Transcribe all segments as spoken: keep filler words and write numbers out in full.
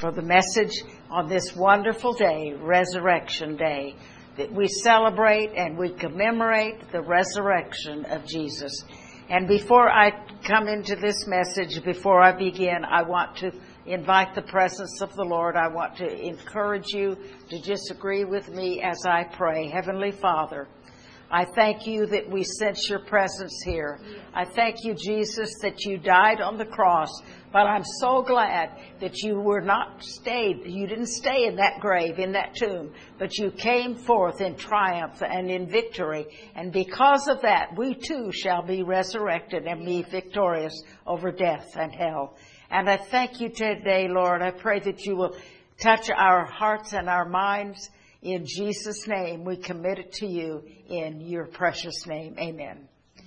for the message on this wonderful day, Resurrection Day, that we celebrate and we commemorate the resurrection of Jesus. And before I come into this message, before I begin, I want to invite the presence of the Lord. I want to encourage you to just agree with me as I pray. Heavenly Father, I thank you that we sense your presence here. I thank you, Jesus, that you died on the cross. But I'm so glad that you were not stayed. You didn't stay in that grave, in that tomb, but you came forth in triumph and in victory. And because of that, we too shall be resurrected and be victorious over death and hell. And I thank you today, Lord. I pray that you will touch our hearts and our minds. In Jesus' name, we commit it to you in your precious name. Amen.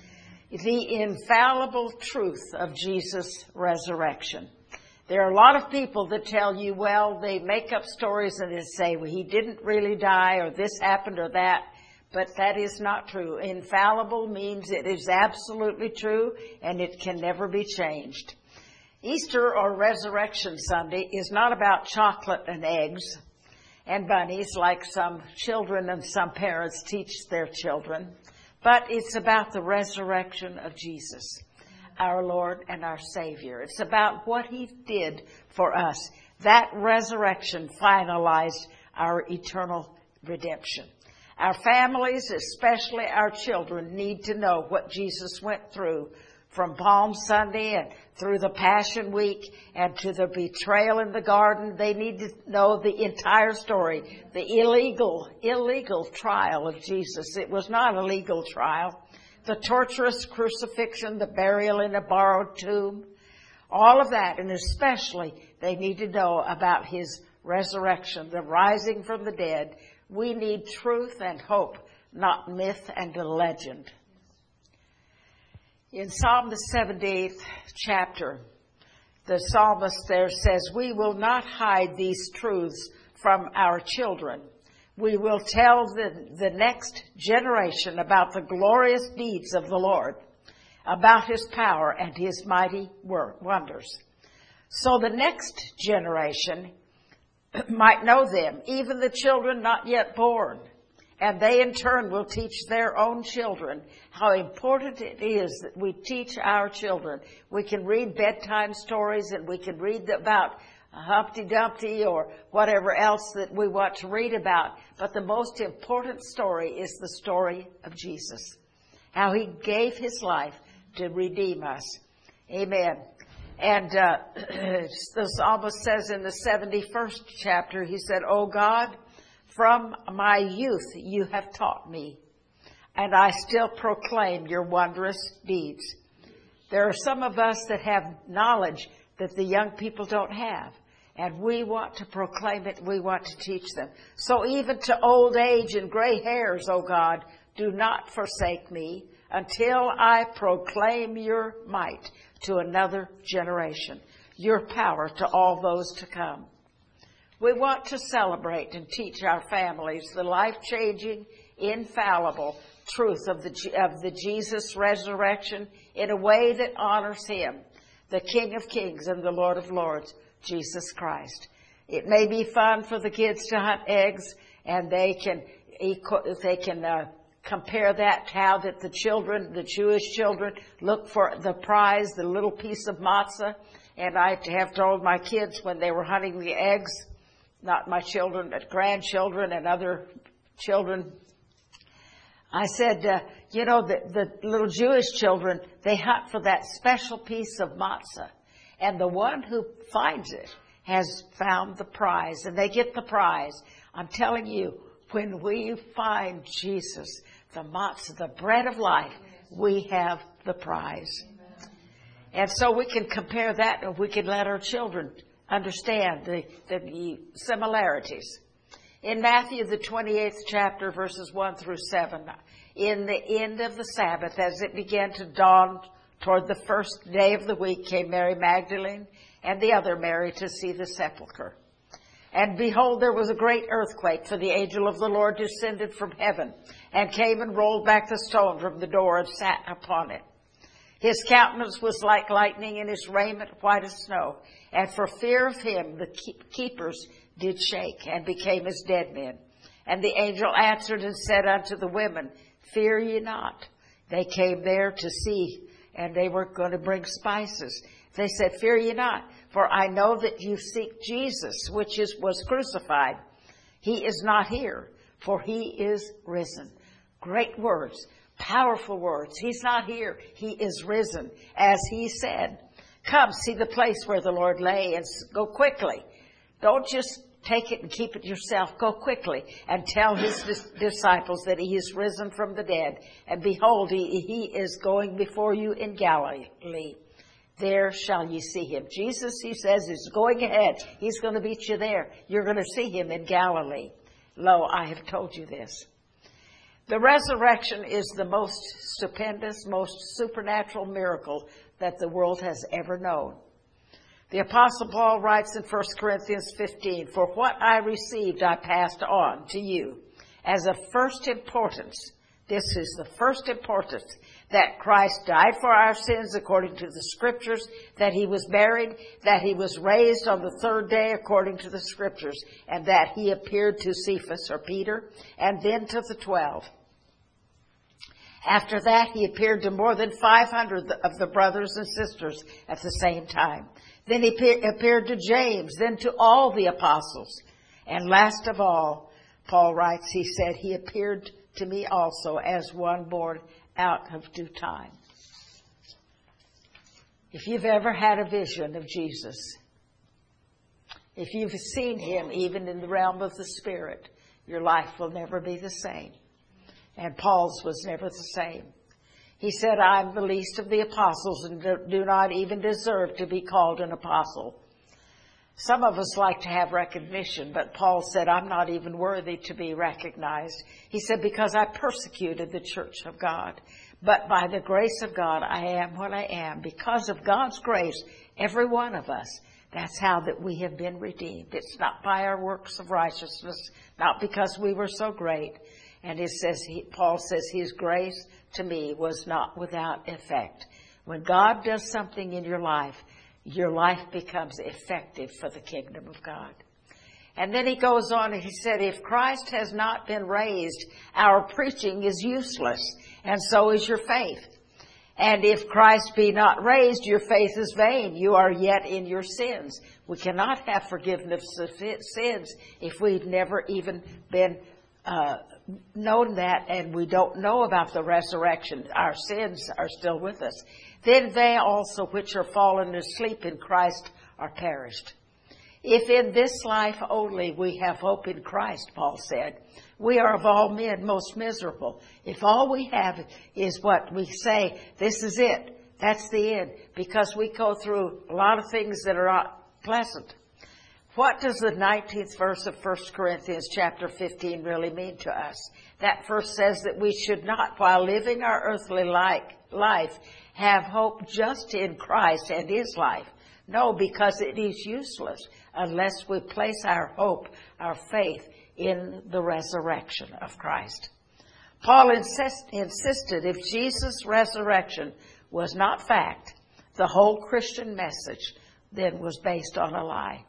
The infallible truth of Jesus' resurrection. There are a lot of people that tell you, well, they make up stories and they say, well, he didn't really die or this happened or that. But that is not true. Infallible means it is absolutely true and it can never be changed. Easter or Resurrection Sunday is not about chocolate and eggs and bunnies like some children and some parents teach their children, but it's about the resurrection of Jesus, our Lord and our Savior. It's about what he did for us. That resurrection finalized our eternal redemption. Our families, especially our children, need to know what Jesus went through from Palm Sunday and through the Passion Week and to the betrayal in the garden. They need to know the entire story, the illegal, illegal trial of Jesus. It was not a legal trial. The torturous crucifixion, the burial in a borrowed tomb, all of that. And especially they need to know about his resurrection, the rising from the dead. We need truth and hope, not myth and a legend. In Psalm the seventieth chapter, the psalmist there says, we will not hide these truths from our children. We will tell the, the next generation about the glorious deeds of the Lord, about his power and his mighty wonders. So the next generation might know them, even the children not yet born. And they in turn will teach their own children how important it is that we teach our children. We can read bedtime stories and we can read about Humpty Dumpty or whatever else that we want to read about. But the most important story is the story of Jesus, how he gave his life to redeem us. Amen. And uh, the psalmist says in the seventy-first chapter, he said, "O God, from my youth you have taught me, and I still proclaim your wondrous deeds." There are some of us that have knowledge that the young people don't have, and we want to proclaim it, we want to teach them. So even to old age and gray hairs, O God, do not forsake me until I proclaim your might to another generation, your power to all those to come. We want to celebrate and teach our families the life-changing, infallible truth of the, of the Jesus resurrection in a way that honors him, the King of Kings and the Lord of Lords, Jesus Christ. It may be fun for the kids to hunt eggs, and they can they can uh, compare that to how that the children, the Jewish children, look for the prize, the little piece of matzah. And I have told my kids when they were hunting the eggs, not my children, but grandchildren and other children, I said, uh, you know, the, the little Jewish children, they hunt for that special piece of matzah. And the one who finds it has found the prize, and they get the prize. I'm telling you, when we find Jesus, the matzah, the bread of life, we have the prize. And so we can compare that, and we can let our children understand the, the similarities. In Matthew, the twenty-eighth chapter, verses one through seven, in the end of the Sabbath, as it began to dawn toward the first day of the week, came Mary Magdalene and the other Mary to see the sepulchre. And behold, there was a great earthquake, for the angel of the Lord descended from heaven and came and rolled back the stone from the door and sat upon it. His countenance was like lightning, and his raiment white as snow. And for fear of him, the keepers did shake, and became as dead men. And the angel answered and said unto the women, Fear ye not. They came there to see, and they were going to bring spices. They said, Fear ye not, for I know that you seek Jesus, which is was crucified. He is not here, for he is risen. Great words, powerful words. He's not here. He is risen, as he said. Come, see the place where the Lord lay, and go quickly. Don't just take it and keep it yourself. Go quickly and tell his dis- disciples that he is risen from the dead. And behold, he, he is going before you in Galilee. There shall you see him. Jesus, he says, is going ahead. He's going to meet you there. You're going to see him in Galilee. Lo, I have told you this. The resurrection is the most stupendous, most supernatural miracle that the world has ever known. The Apostle Paul writes in First Corinthians fifteen, For what I received I passed on to you as of first importance. This is the first importance, that Christ died for our sins according to the Scriptures, that he was buried, that he was raised on the third day according to the Scriptures, and that he appeared to Cephas, or Peter, and then to the twelve. After that, he appeared to more than five hundred of the brothers and sisters at the same time. Then he appeared to James, then to all the apostles. And last of all, Paul writes, he said, he appeared to me also as one born out of due time. If you've ever had a vision of Jesus, if you've seen him even in the realm of the Spirit, your life will never be the same. And Paul's was never the same. He said, I'm the least of the apostles and do not even deserve to be called an apostle. Some of us like to have recognition, but Paul said, I'm not even worthy to be recognized. He said, because I persecuted the church of God. But by the grace of God, I am what I am. Because of God's grace, every one of us, that's how that we have been redeemed. It's not by our works of righteousness, not because we were so great. And it says, he, Paul says, his grace to me was not without effect. When God does something in your life, your life becomes effective for the kingdom of God. And then he goes on and he said, if Christ has not been raised, our preaching is useless, and so is your faith. And if Christ be not raised, your faith is vain. You are yet in your sins. We cannot have forgiveness of sins if we've never even been uh, known that, and we don't know about the resurrection. Our sins are still with us. Then they also which are fallen asleep in Christ are perished. If in this life only we have hope in Christ, Paul said, we are of all men most miserable. If all we have is what we say, this is it, that's the end, because we go through a lot of things that are not pleasant. What does the nineteenth verse of First Corinthians chapter fifteen really mean to us? That verse says that we should not, while living our earthly life, have hope just in Christ and his life. No, because it is useless unless we place our hope, our faith in the resurrection of Christ. Paul insist, insisted if Jesus' resurrection was not fact, the whole Christian message then was based on a lie.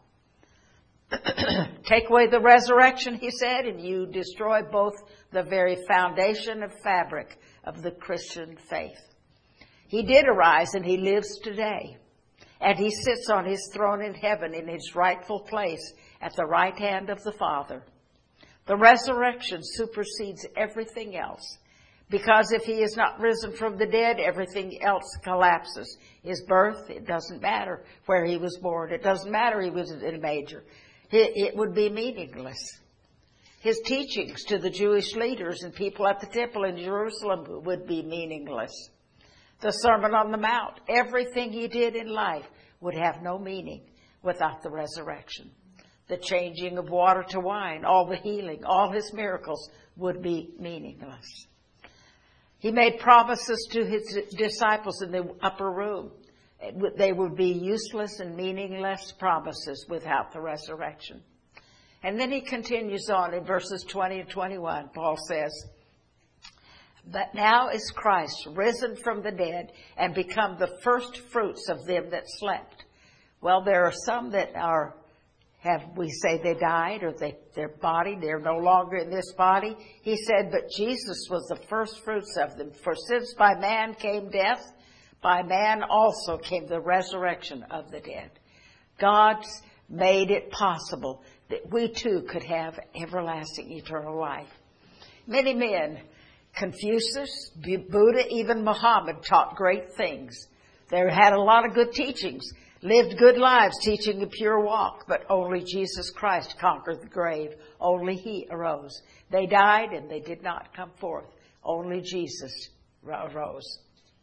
Take away the resurrection, he said, and you destroy both the very foundation and fabric of the Christian faith. He did arise, and he lives today. And he sits on his throne in heaven in his rightful place at the right hand of the Father. The resurrection supersedes everything else. Because if he is not risen from the dead, everything else collapses. His birth, it doesn't matter where he was born. It doesn't matter he was in a manger. It would be meaningless. His teachings to the Jewish leaders and people at the temple in Jerusalem would be meaningless. The Sermon on the Mount, everything he did in life would have no meaning without the resurrection. The changing of water to wine, all the healing, all his miracles would be meaningless. He made promises to his disciples in the upper room. They would be useless and meaningless promises without the resurrection. And then he continues on in verses twenty and twenty-one. Paul says, But now is Christ risen from the dead and become the first fruits of them that slept. Well, there are some that are, have, we say they died, or they, their body, they're no longer in this body. He said, but Jesus was the first fruits of them. For since by man came death, by man also came the resurrection of the dead. God's made it possible that we too could have everlasting eternal life. Many men, Confucius, Buddha, even Muhammad, taught great things. They had a lot of good teachings, lived good lives, teaching a pure walk, but only Jesus Christ conquered the grave. Only He arose. They died and they did not come forth. Only Jesus arose.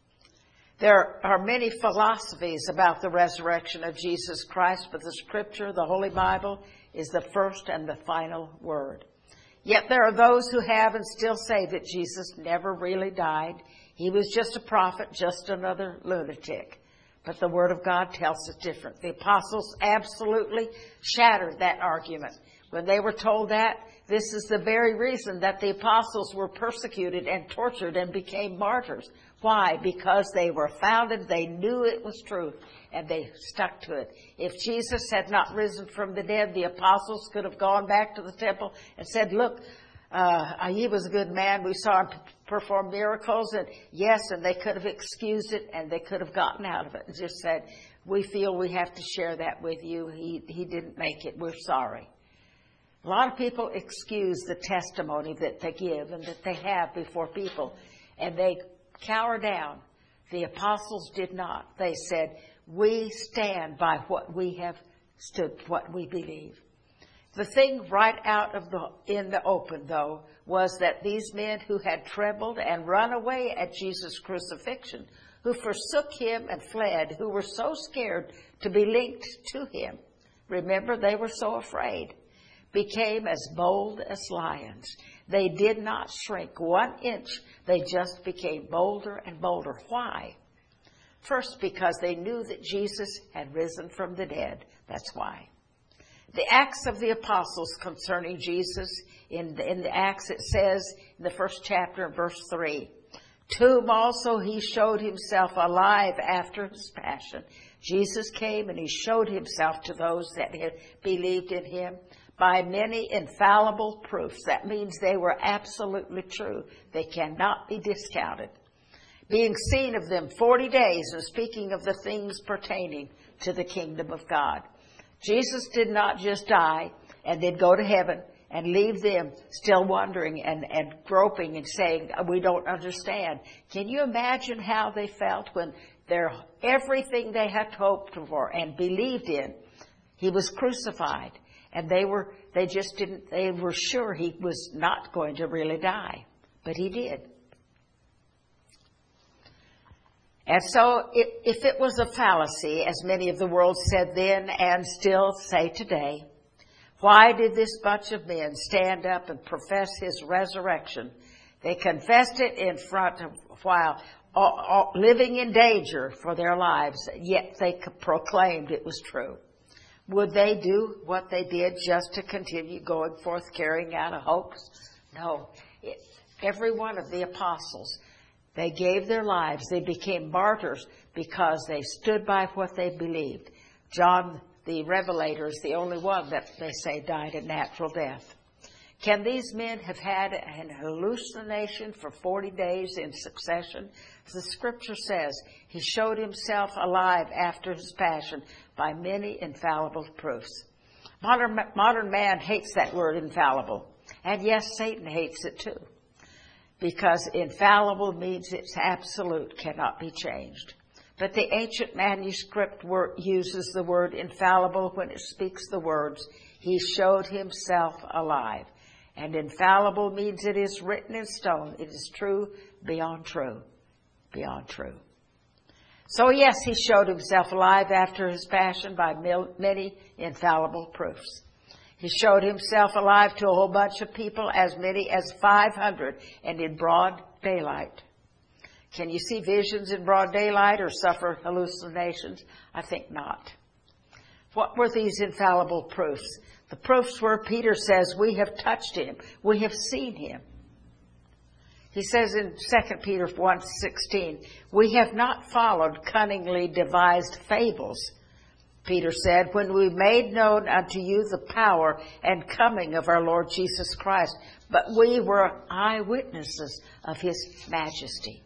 There are many philosophies about the resurrection of Jesus Christ, but the Scripture, the Holy Bible, is the first and the final word. Yet there are those who have and still say that Jesus never really died. He was just a prophet, just another lunatic. But the Word of God tells us different. The apostles absolutely shattered that argument. When they were told that, this is the very reason that the apostles were persecuted and tortured and became martyrs. Why? Because they were founded, they knew it was truth, and they stuck to it. If Jesus had not risen from the dead, the apostles could have gone back to the temple and said, look, uh, he was a good man. We saw him perform miracles, and yes, and they could have excused it, and they could have gotten out of it and just said, we feel we have to share that with you. He, he didn't make it. We're sorry. A lot of people excuse the testimony that they give and that they have before people, and they cower down. The apostles did not. They said, we stand by what we have stood, what we believe. The thing right out of the, in the open, though, was that these men who had trembled and run away at Jesus' crucifixion, who forsook him and fled, who were so scared to be linked to him, remember, they were so afraid, became as bold as lions. They did not shrink one inch. They just became bolder and bolder. Why? First, because they knew that Jesus had risen from the dead. That's why. The Acts of the Apostles concerning Jesus, in the, in the Acts it says, in the first chapter, verse three, to whom also he showed himself alive after his passion. Jesus came and he showed himself to those that had believed in him by many infallible proofs. That means they were absolutely true. They cannot be discounted. Being seen of them forty days and speaking of the things pertaining to the kingdom of God. Jesus did not just die and then go to heaven and leave them still wondering and, and groping and saying, we don't understand. Can you imagine how they felt when their everything they had hoped for and believed in, he was crucified? And they were, they just didn't, they were sure he was not going to really die. But he did. And so if, if it was a fallacy, as many of the world said then and still say today, why did this bunch of men stand up and profess his resurrection? They confessed it in front of, while all, all, living in danger for their lives, yet they proclaimed it was true. Would they do what they did just to continue going forth carrying out a hoax? No. It, every one of the apostles, they gave their lives. They became martyrs because they stood by what they believed. John the Revelator is the only one that they say died a natural death. Can these men have had an hallucination for forty days in succession? The Scripture says he showed himself alive after his passion by many infallible proofs. Modern, modern man hates that word infallible. And yes, Satan hates it too. Because infallible means it's absolute, cannot be changed. But the ancient manuscript word uses the word infallible when it speaks the words, he showed himself alive. And infallible means it is written in stone. It is true beyond true. Beyond true. So yes, he showed himself alive after his passion by many infallible proofs. He showed himself alive to a whole bunch of people, as many as five hundred, and in broad daylight. Can you see visions in broad daylight or suffer hallucinations? I think not. What were these infallible proofs? The proofs were, Peter says, we have touched him. We have seen him. He says in Second Peter one sixteen, we have not followed cunningly devised fables, Peter said, when we made known unto you the power and coming of our Lord Jesus Christ, but we were eyewitnesses of his majesty.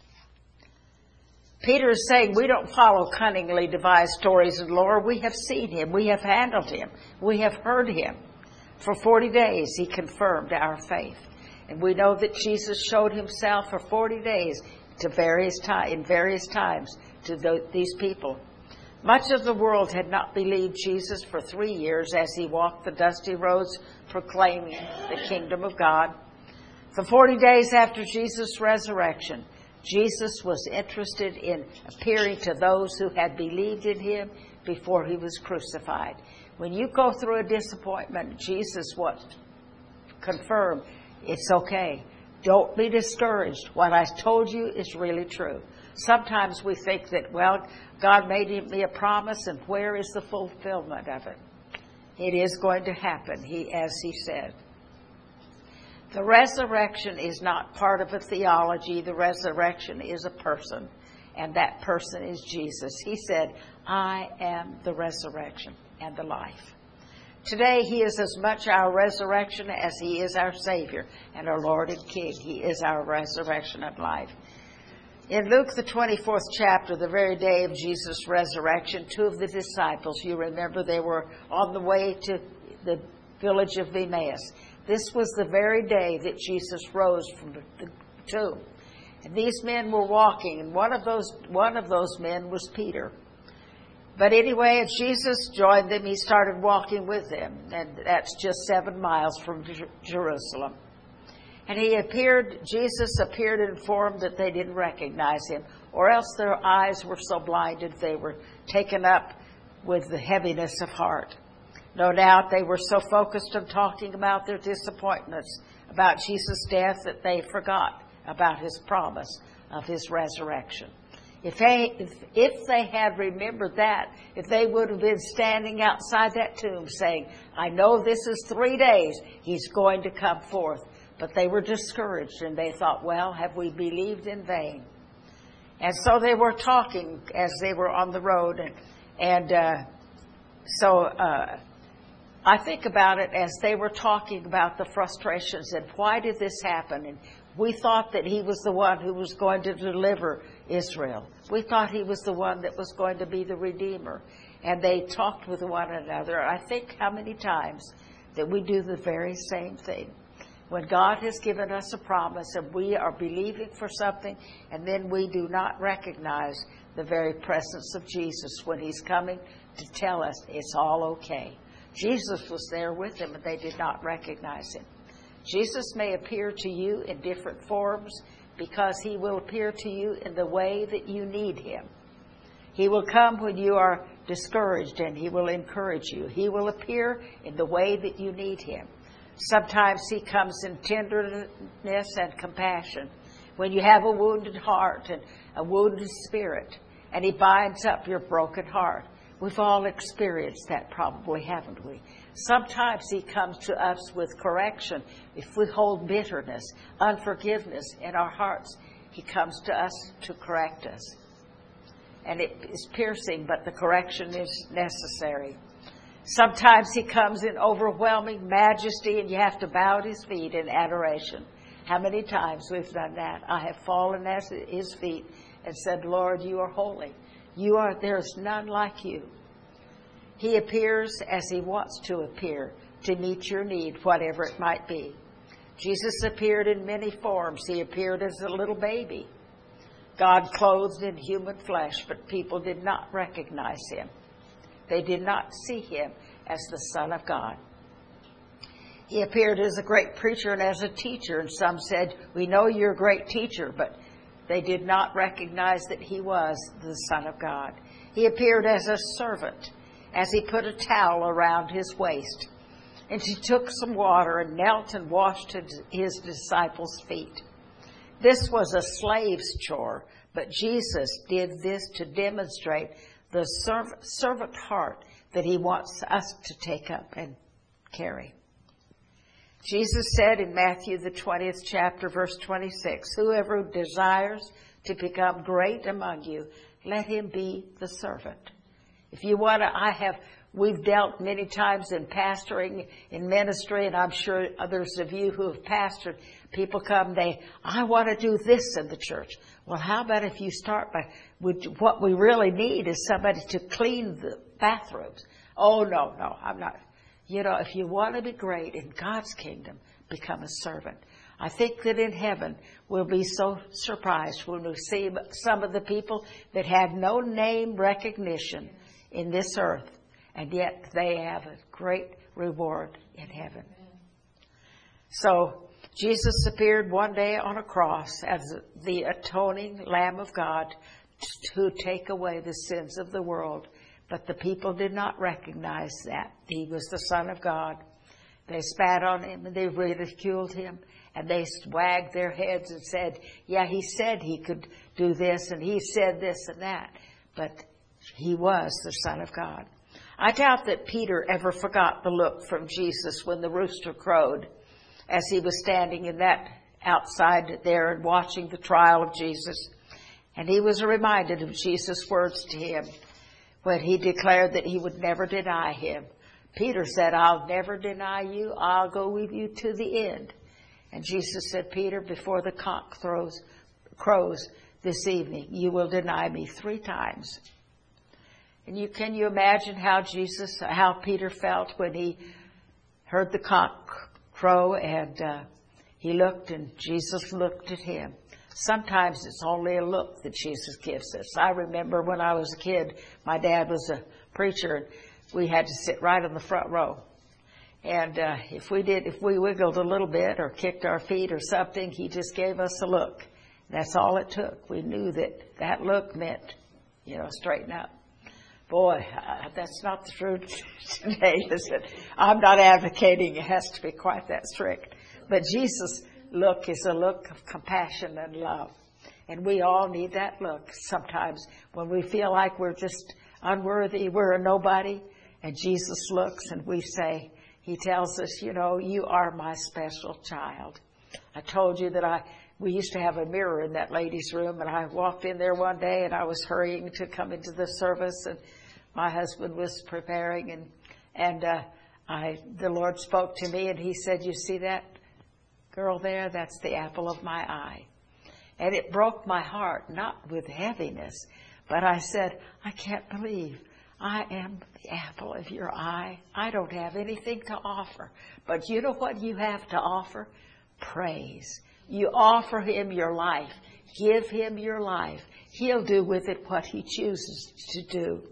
Peter is saying we don't follow cunningly devised stories of the Lord. We have seen him. We have handled him. We have heard him. For forty days he confirmed our faith. And we know that Jesus showed himself for forty days to various time, in various times to the, these people. Much of the world had not believed Jesus for three years as he walked the dusty roads proclaiming the kingdom of God. For forty days after Jesus' resurrection, Jesus was interested in appearing to those who had believed in him before he was crucified. When you go through a disappointment, Jesus was confirmed, it's okay. Don't be discouraged. What I told you is really true. Sometimes we think that, well, God made me a promise, and where is the fulfillment of it? It is going to happen, he, as he said. The resurrection is not part of a theology. The resurrection is a person, and that person is Jesus. He said, I am the resurrection and the life. Today, he is as much our resurrection as he is our Savior and our Lord and King. He is our resurrection and life. In Luke, the twenty-fourth chapter, the very day of Jesus' resurrection, two of the disciples, you remember they were on the way to the village of Emmaus. This was the very day that Jesus rose from the tomb. And these men were walking, and one of those one of those men was Peter. But anyway, as Jesus joined them, he started walking with them, and that's just seven miles from Jerusalem. And he appeared, Jesus appeared and informed that they didn't recognize him, or else their eyes were so blinded they were taken up with the heaviness of heart. No doubt they were so focused on talking about their disappointments, about Jesus' death, that they forgot about his promise of his resurrection. If they, if, if they had remembered that, if they would have been standing outside that tomb saying, I know this is three days, he's going to come forth. But they were discouraged, and they thought, well, have we believed in vain? And so they were talking as they were on the road. And, and uh, so uh, I think about it as they were talking about the frustrations and why did this happen? And we thought that he was the one who was going to deliver Israel. We thought he was the one that was going to be the Redeemer. And they talked with one another. I think how many times that we do the very same thing. When God has given us a promise and we are believing for something, and then we do not recognize the very presence of Jesus when he's coming to tell us it's all okay. Jesus was there with them, and they did not recognize him. Jesus may appear to you in different forms because he will appear to you in the way that you need him. He will come when you are discouraged, and he will encourage you. He will appear in the way that you need him. Sometimes he comes in tenderness and compassion when you have a wounded heart and a wounded spirit, and he binds up your broken heart. We've all experienced that probably, haven't we? Sometimes he comes to us with correction. If we hold bitterness, unforgiveness in our hearts, he comes to us to correct us. And it is piercing, but the correction is necessary. Sometimes he comes in overwhelming majesty, and you have to bow at his feet in adoration. How many times we've done that? I have fallen at his feet and said, Lord, you are holy. You are, there is none like you. He appears as he wants to appear to meet your need, whatever it might be. Jesus appeared in many forms. He appeared as a little baby, God clothed in human flesh, but people did not recognize him. They did not see him as the Son of God. He appeared as a great preacher and as a teacher, and some said, we know you're a great teacher, but they did not recognize that he was the Son of God. He appeared as a servant, as he put a towel around his waist, and he took some water and knelt and washed his disciples' feet. This was a slave's chore, but Jesus did this to demonstrate the servant heart that he wants us to take up and carry. Jesus said in Matthew, the twentieth chapter, verse twenty-six, whoever desires to become great among you, let him be the servant. If you want to, I have, we've dealt many times in pastoring, in ministry, and I'm sure others of you who have pastored, people come, they, I want to do this in the church. Well, how about if you start by, would, what we really need is somebody to clean the bathrooms. Oh, no, no, I'm not. You know, if you want to be great in God's kingdom, become a servant. I think that in heaven we'll be so surprised when we see some of the people that had no name recognition in this earth, and yet they have a great reward in heaven. So Jesus appeared one day on a cross as the atoning Lamb of God to take away the sins of the world. But the people did not recognize that he was the Son of God. They spat on him and they ridiculed him, and they wagged their heads and said, yeah, he said he could do this and he said this and that, but he was the Son of God. I doubt that Peter ever forgot the look from Jesus when the rooster crowed as he was standing in that outside there and watching the trial of Jesus. And he was reminded of Jesus' words to him when he declared that he would never deny him. Peter said, I'll never deny you. I'll go with you to the end. And Jesus said, Peter, before the cock throws, crows this evening, you will deny me three times. And you can you imagine how Jesus, how Peter felt when he heard the cock crow and uh, he looked and Jesus looked at him. Sometimes it's only a look that Jesus gives us. I remember when I was a kid, my dad was a preacher, and we had to sit right in the front row. And uh, if we did, if we wiggled a little bit or kicked our feet or something, he just gave us a look. That's all it took. We knew that that look meant, you know, straighten up. Boy, uh, that's not the truth today, is it? I'm not advocating it has to be quite that strict. But Jesus' look is a look of compassion and love. And we all need that look sometimes when we feel like we're just unworthy, we're a nobody, and Jesus looks and we say, he tells us, you know, you are my special child. I told you that I, we used to have a mirror in that lady's room, and I walked in there one day and I was hurrying to come into the service, and my husband was preparing, and, and, uh, I, the Lord spoke to me and he said, you see that girl there? That's the apple of my eye. And it broke my heart, not with heaviness, but I said, I can't believe I am the apple of your eye. I don't have anything to offer. But you know what you have to offer? Praise. You offer him your life. Give him your life. He'll do with it what he chooses to do.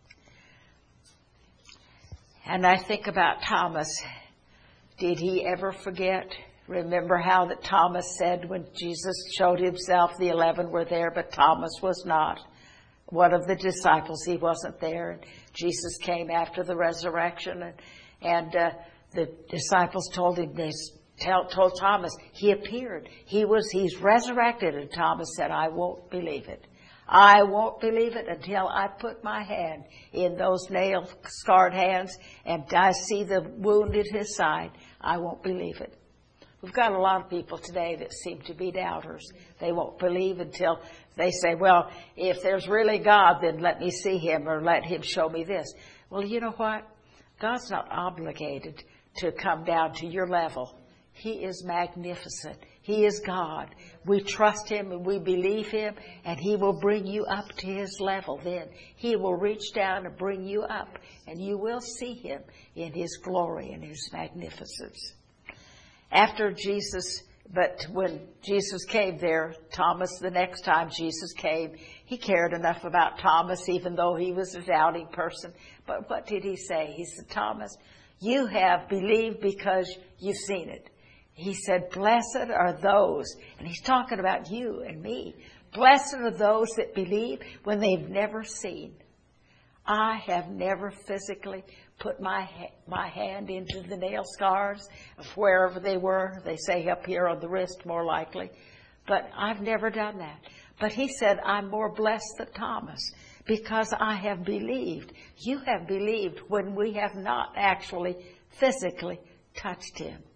And I think about Thomas. Did he ever forget? Remember how that Thomas said when Jesus showed himself, the eleven were there, but Thomas was not. One of the disciples, he wasn't there. And Jesus came after the resurrection, and, and uh, the disciples told him, they tell, told Thomas, he appeared. He was, he's resurrected. And Thomas said, I won't believe it. I won't believe it until I put my hand in those nail-scarred hands and I see the wound in his side. I won't believe it. We've got a lot of people today that seem to be doubters. They won't believe until they say, well, if there's really God, then let me see him or let him show me this. Well, you know what? God's not obligated to come down to your level. He is magnificent. He is God. We trust him and we believe him, and he will bring you up to his level then. He will reach down and bring you up, and you will see him in his glory and his magnificence. After Jesus, but when Jesus came there, Thomas, the next time Jesus came, he cared enough about Thomas, even though he was a doubting person. But what did he say? He said, Thomas, you have believed because you've seen it. He said, blessed are those, and he's talking about you and me. Blessed are those that believe when they've never seen. I have never physically put my my hand into the nail scars of wherever they were. They say up here on the wrist, more likely. But I've never done that. But he said, I'm more blessed than Thomas because I have believed. You have believed when we have not actually physically touched him.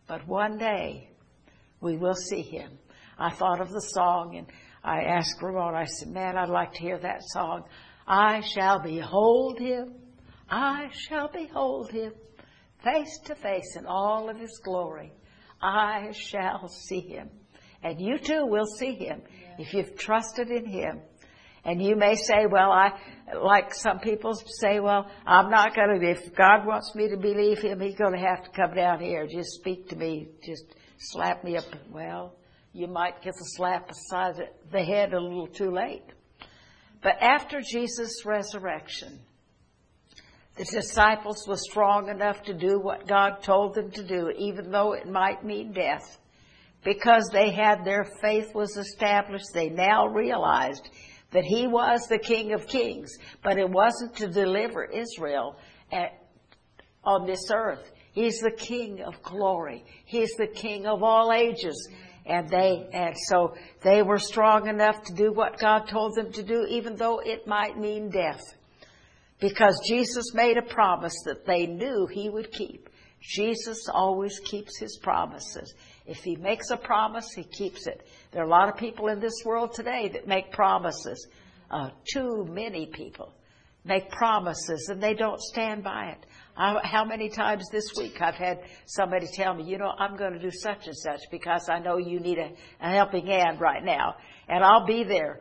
But one day we will see him. I thought of the song, and I asked Ramon, I said, man, I'd like to hear that song. I shall behold him. I shall behold him face to face in all of his glory. I shall see him. And you too will see him if you've trusted in him. And you may say, well, I, like some people say, well, I'm not going to, if God wants me to believe him, he's going to have to come down here. Just speak to me. Just slap me up. Well, you might get the slap beside the head a little too late. But after Jesus' resurrection, the disciples were strong enough to do what God told them to do, even though it might mean death. Because they had their faith was established, they now realized that he was the King of Kings, but it wasn't to deliver Israel at, on this earth. He's the King of glory. He's the King of all ages. And they, and so they were strong enough to do what God told them to do, even though it might mean death. Because Jesus made a promise that they knew he would keep. Jesus always keeps his promises. If he makes a promise, he keeps it. There are a lot of people in this world today that make promises. Uh, too many people make promises and they don't stand by it. I, how many times this week I've had somebody tell me, you know, I'm going to do such and such because I know you need a, a helping hand right now. And I'll be there.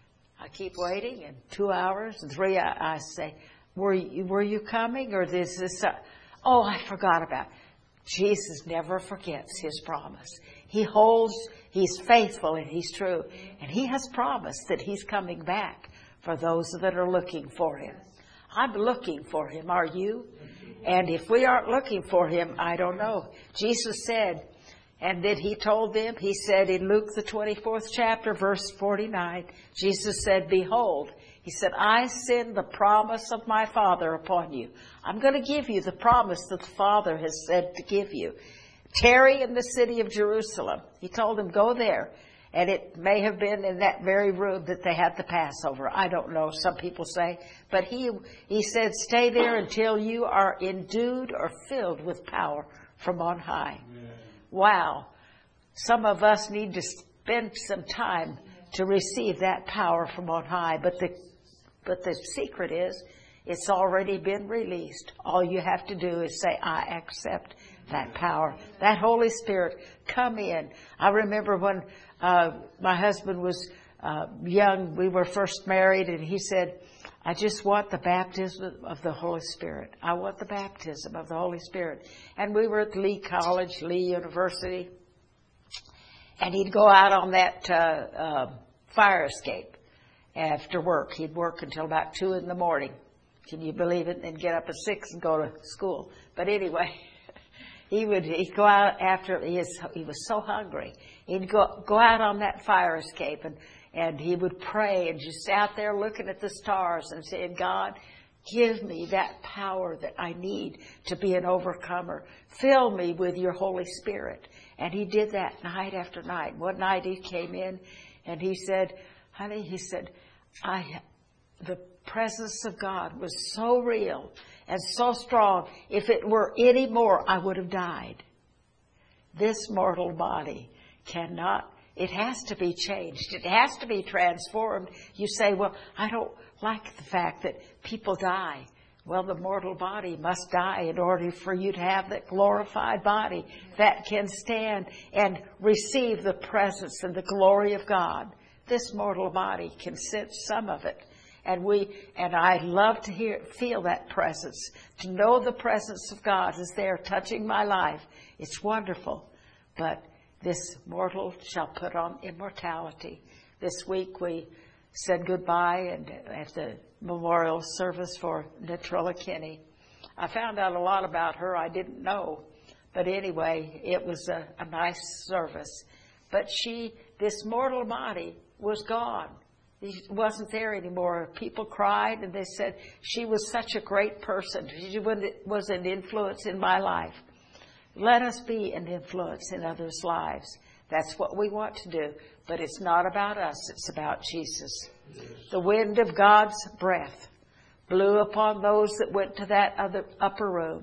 I keep waiting, and two hours and three, I, I say, were you, were you coming, or is this, uh, oh, I forgot about it. Jesus never forgets his promise. He holds, he's faithful and he's true. And he has promised that he's coming back for those that are looking for him. I'm looking for him. Are you? And if we aren't looking for him, I don't know. Jesus said, and then he told them, he said in Luke the twenty-fourth chapter, verse forty-nine, Jesus said, behold, he said, I send the promise of my Father upon you. I'm going to give you the promise that the Father has said to give you. Tarry in the city of Jerusalem. He told them, go there. And it may have been in that very room that they had the Passover. I don't know, some people say. But he he said, stay there until you are endued or filled with power from on high. Amen. Wow. Some of us need to spend some time to receive that power from on high. But the but the secret is, it's already been released. All you have to do is say, I accept that power. That Holy Spirit, come in. I remember when uh, my husband was uh, young, we were first married, and he said, I just want the baptism of the Holy Spirit. I want the baptism of the Holy Spirit. And we were at Lee College, Lee University, and he'd go out on that uh, uh, fire escape after work. He'd work until about two in the morning. Can you believe it? And get up at six and go to school. But anyway, he would he'd go out after he, is, he was so hungry. He'd go go out on that fire escape, and and he would pray and just out there looking at the stars and saying, God, give me that power that I need to be an overcomer. Fill me with your Holy Spirit. And he did that night after night. One night he came in and he said, honey, he said, I, the presence of God was so real and so strong. If it were any more, I would have died. This mortal body cannot, it has to be changed. It has to be transformed. You say, well, I don't like the fact that people die. Well, the mortal body must die in order for you to have that glorified body that can stand and receive the presence and the glory of God. This mortal body can sense some of it. And we, and I love to hear, feel that presence, to know the presence of God is there touching my life. It's wonderful. But this mortal shall put on immortality. This week we said goodbye and at the memorial service for Natrilla Kinney. I found out a lot about her I didn't know. But anyway, it was a, a nice service. But she, this mortal body was gone. He wasn't there anymore. People cried and they said, she was such a great person. She was an influence in my life. Let us be an influence in others' lives. That's what we want to do. But it's not about us. It's about Jesus. Yes. The wind of God's breath blew upon those that went to that other upper room.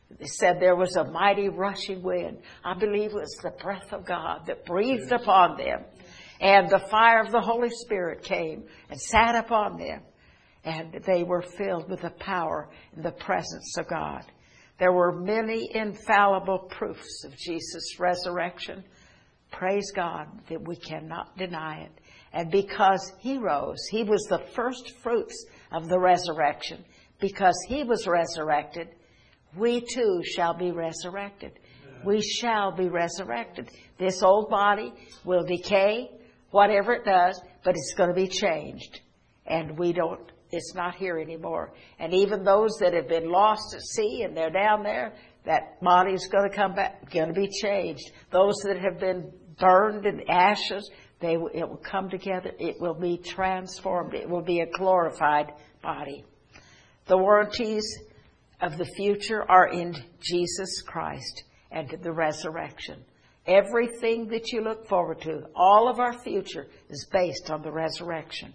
They said there was a mighty rushing wind. I believe it was the breath of God that breathed upon them. And the fire of the Holy Spirit came and sat upon them. And they were filled with the power and the presence of God. There were many infallible proofs of Jesus' resurrection. Praise God that we cannot deny it. And because he rose, he was the first fruits of the resurrection. Because he was resurrected, we too shall be resurrected. We shall be resurrected. This old body will decay, whatever it does, but it's going to be changed. And we don't, it's not here anymore. And even those that have been lost at sea and they're down there, that body's going to come back, going to be changed. Those that have been burned in ashes, they it will come together. It will be transformed. It will be a glorified body. The warranties of the future are in Jesus Christ and the resurrection. Everything that you look forward to, all of our future is based on the resurrection.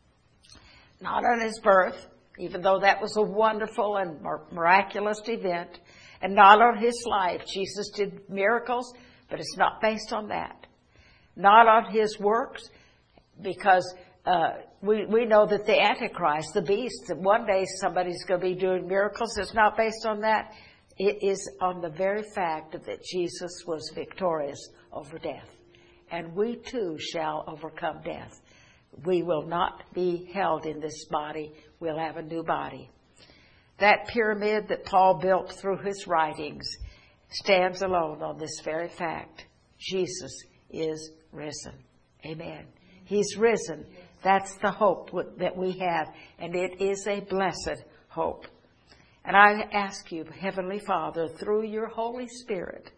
Not on his birth, even though that was a wonderful and miraculous event, and not on his life. Jesus did miracles, but it's not based on that. Not on his works, because uh, we, we know that the Antichrist, the beast, that one day somebody's going to be doing miracles. It's not based on that. It is on the very fact that Jesus was victorious over death. And we too shall overcome death. We will not be held in this body. We'll have a new body. That pyramid that Paul built through his writings stands alone on this very fact. Jesus is risen. Amen. He's risen. That's the hope that we have. And it is a blessed hope. And I ask you, Heavenly Father, through your Holy Spirit,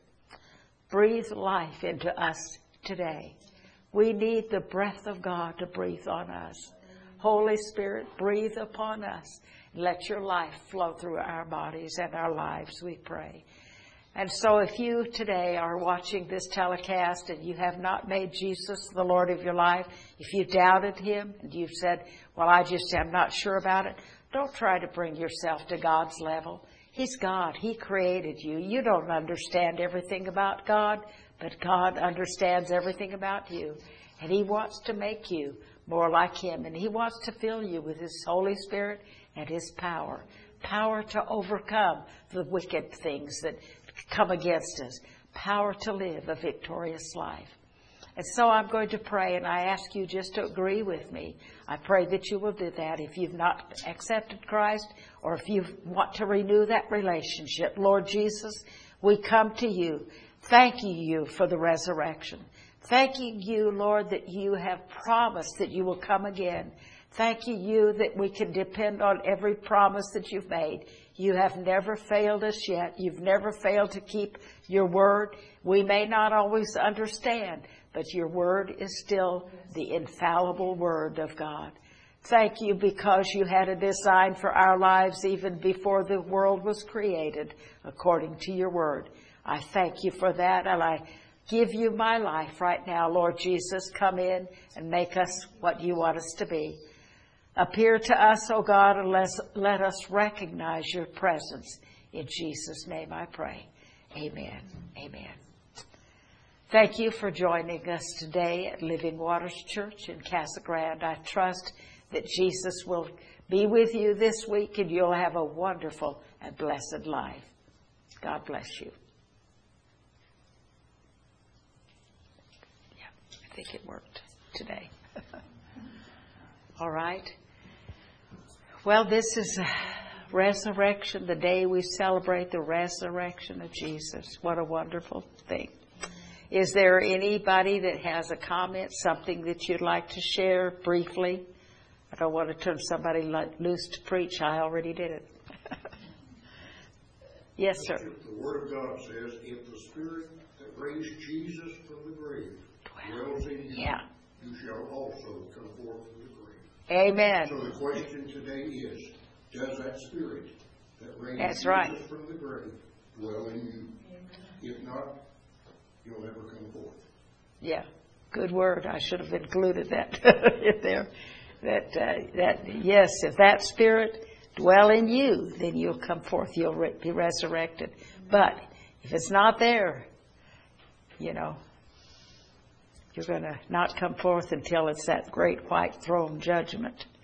breathe life into us today. We need the breath of God to breathe on us. Holy Spirit, breathe upon us. Let your life flow through our bodies and our lives, we pray. And so if you today are watching this telecast and you have not made Jesus the Lord of your life, if you doubted him and you've said, well, I just am not sure about it, don't try to bring yourself to God's level. He's God. He created you. You don't understand everything about God, but God understands everything about you. And he wants to make you more like him. And he wants to fill you with his Holy Spirit and his power. Power to overcome the wicked things that come against us. Power to live a victorious life. And so I'm going to pray, and I ask you just to agree with me. I pray that you will do that if you've not accepted Christ or if you want to renew that relationship. Lord Jesus, we come to you, thanking you for the resurrection. Thanking you, Lord, that you have promised that you will come again. Thanking you that we can depend on every promise that you've made. You have never failed us yet. You've never failed to keep your word. We may not always understand, but your word is still the infallible word of God. Thank you because you had a design for our lives even before the world was created, according to your word. I thank you for that, and I give you my life right now, Lord Jesus. Come in and make us what you want us to be. Appear to us, O God, and let, let us recognize your presence. In Jesus' name I pray. Amen. Amen. Thank you for joining us today at Living Waters Church in Casa Grande. I trust that Jesus will be with you this week and you'll have a wonderful and blessed life. God bless you. Yeah, I think it worked today. All right. Well, this is resurrection, the day we celebrate the resurrection of Jesus. What a wonderful thing. Is there anybody that has a comment, something that you'd like to share briefly? I don't want to turn somebody loose to preach. I already did it. Yes, sir. The Word of God says, if the Spirit that raised Jesus from the grave dwells in you, yeah. you shall also come forth from the grave. Amen. So the question today is, does that Spirit that raised That's Jesus right. from the grave dwell in you? If not, you'll never come forth. Yeah, good word. I should have included that in there. That, uh, that yes, if that Spirit dwell in you, then you'll come forth, you'll re- be resurrected. But if it's not there, you know, you're going to not come forth until it's that great white throne judgment.